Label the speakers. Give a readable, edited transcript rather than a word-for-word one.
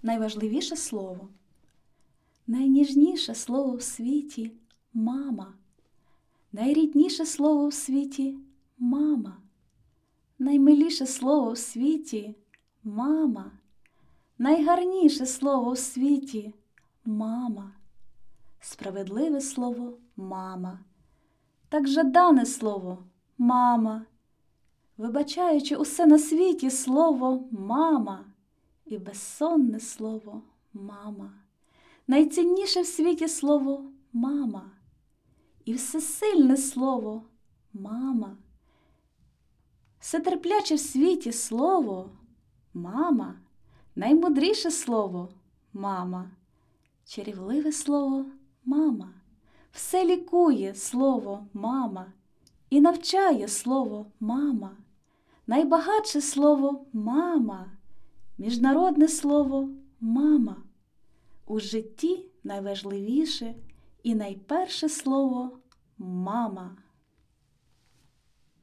Speaker 1: найважливіше слово. Найніжніше слово в світі – мама. Найрідніше слово в світі – мама. Наймиліше слово в світі – мама. Найгарніше слово в світі – мама. Справедливе слово – мама. Так жадане слово – мама. Вибачаючи усе на світі слово «мама» і безсонне слово «мама». Найцінніше в світі слово «мама» і всесильне слово «мама». Всетерпляче в світі слово «мама», наймудріше слово «мама», чарівливе слово «мама». Все лікує слово «мама» і навчає слово «мама». Найбагатше слово «мама», міжнародне слово «мама». У житті найважливіше і найперше слово «мама».